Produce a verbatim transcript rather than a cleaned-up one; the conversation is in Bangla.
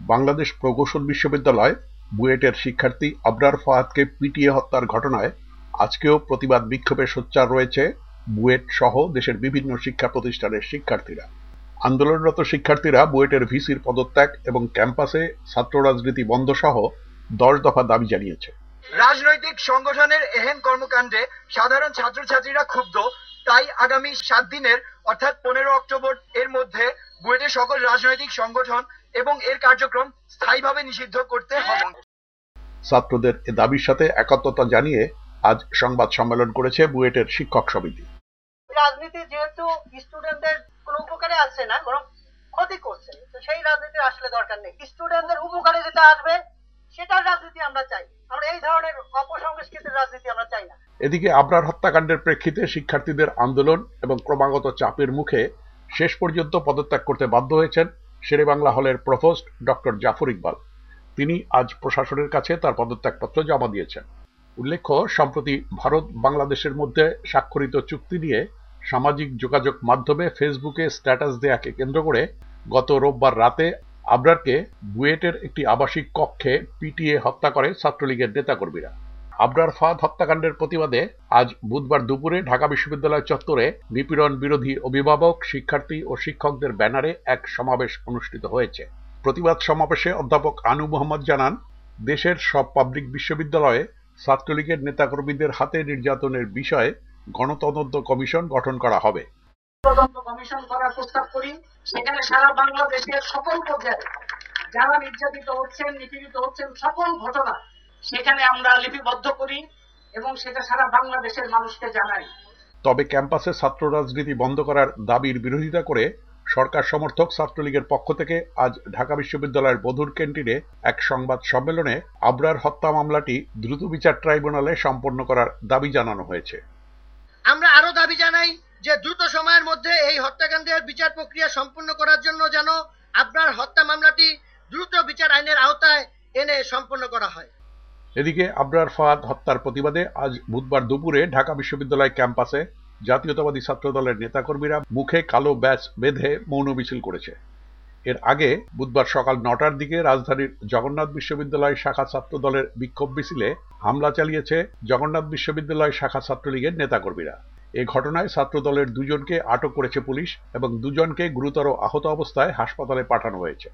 বাংলাদেশ প্রকৌশল বিশ্ববিদ্যালয় বুয়েটের শিক্ষার্থী আবরার ফাহাদকে পিটিয়ে হত্যার ঘটনায় আজকেও প্রতিবাদ বিক্ষোভে সোচ্চার রয়েছে বুয়েট সহ দেশের বিভিন্ন শিক্ষা প্রতিষ্ঠানের শিক্ষার্থীরা। আন্দোলনরত শিক্ষার্থীরা বুয়েটের ভিসির পদত্যাগ এবং ক্যাম্পাসে ছাত্র রাজনীতি বন্ধ সহ দশ দফা দাবি জানিয়েছে। রাজনৈতিক সংগঠনের এহেন কর্মকাণ্ডে সাধারণ ছাত্রছাত্রীরা ক্ষুব্ধ, তাই আগামী সাত দিনের অর্থাৎ পনেরো অক্টোবর এর মধ্যে বুয়েটের সকল রাজনৈতিক সংগঠন এবং এর কার্যক্রম স্থায়ীভাবে নিষিদ্ধ করতে হবে। ছাত্রদের এ দাবির সাথে একাত্মতা জানিয়ে আজ সংবাদ সম্মেলন করেছে বুয়েটের শিক্ষক সমিতি। রাজনীতি যেহেতু স্টুডেন্টদের কোনো উপকারে আসছে না, বরং ক্ষতি করছে, তো সেই রাজনীতি আসলে দরকার নেই। স্টুডেন্টদের উপকারে যেটা আসবে সেটার রাজনীতি আমরা চাই। আমরা এই ধরনের অপসংস্কৃতির রাজনীতি আমরা চাই না। এদিকে আবরার হত্যাকাণ্ডের প্রেক্ষিতে শিক্ষার্থীদের আন্দোলন এবং ক্রমাগত চাপের মুখে শেষ পর্যন্ত পদত্যাগ করতে বাধ্য হয়েছেন শেরেবাংলা হলের প্রভোস্ট ডক্টর জাফর ইকবাল। তিনি আজ প্রশাসনের কাছে তার পদত্যাগপত্র জমা দিয়েছেন। উল্লেখ্য, সম্প্রতি ভারত বাংলাদেশের মধ্যে স্বাক্ষরিত চুক্তি নিয়ে সামাজিক যোগাযোগ মাধ্যমে ফেসবুকে স্ট্যাটাস দেয়াকে কেন্দ্র করে গত রোববার রাতে আবরারকে বুয়েটের একটি আবাসিক কক্ষে পিটিয়ে হত্যা করে ছাত্রলীগের নেতাকর্মীরা। আবরার ফাহাদ হত্যাকাণ্ডের প্রতিবাদে আজ বুধবার দুপুরে ঢাকা বিশ্ববিদ্যালয় চত্বরে নিপীড়ন বিরোধী অভিভাবক, শিক্ষার্থী ও শিক্ষকদের ব্যানারে এক সমাবেশ অনুষ্ঠিত হয়েছে। প্রতিবাদ সমাবেশে অধ্যাপক আনু মোহাম্মদ জানান, দেশের সব পাবলিক বিশ্ববিদ্যালয়ে ছাত্রলীগের নেতাকর্মীদের হাতে নির্যাতনের বিষয়ে গণতদন্ত কমিশন গঠন করা হবে। তদন্ত কমিশন করার প্রস্তাব করি, সেখানে সারা বাংলাদেশের সকল পর্যায়ে যারা নির্যাতিত হচ্ছেন, নিপীড়িত হচ্ছেন সকল ঘটনা সেখানে আমরা লিপিবদ্ধ করি এবং সেটা সারা বাংলাদেশের মানুষকে জানাই। তবে ক্যাম্পাসে ছাত্র রাজনীতি বন্ধ করার দাবির বিরোধিতা করে সরকার সমর্থক ছাত্রলীগের পক্ষ থেকে আজ ঢাকা বিশ্ববিদ্যালয়ের বধুর ক্যান্টিনে এক সংবাদ সম্মেলনে আবরার হত্যা মামলাটি দ্রুত বিচার ট্রাইব্যুনালে সম্পন্ন করার দাবি জানানো হয়েছে। আমরা আরো দাবি জানাই যে দ্রুত সময়ের মধ্যে এই হত্যাকাণ্ডের বিচার প্রক্রিয়া সম্পন্ন করার জন্য যেন আবরার হত্যা মামলাটি দ্রুত বিচার আইনের আওতায় এনে সম্পন্ন করা হয়। এদিকে আবরার ফাহাদ হত্যার প্রতিবাদে আজ বুধবার দুপুরে ঢাকা বিশ্ববিদ্যালয় ক্যাম্পাসে জাতীয়তাবাদী ছাত্রদলের নেতাকর্মীরা মুখে কালো ব্যাচ বেঁধে মৌন মিছিল করেছে। এর আগে বুধবার সকাল নটার দিকে রাজধানীর জগন্নাথ বিশ্ববিদ্যালয় শাখা ছাত্রদলের বিক্ষোভ মিছিলে হামলা চালিয়েছে জগন্নাথ বিশ্ববিদ্যালয় শাখা ছাত্রলীগের নেতাকর্মীরা। এ ঘটনায় ছাত্রদলের দুজনকে আটক করেছে পুলিশ এবং দুজনকে গুরুতর আহত অবস্থায় হাসপাতালে পাঠানো হয়েছে।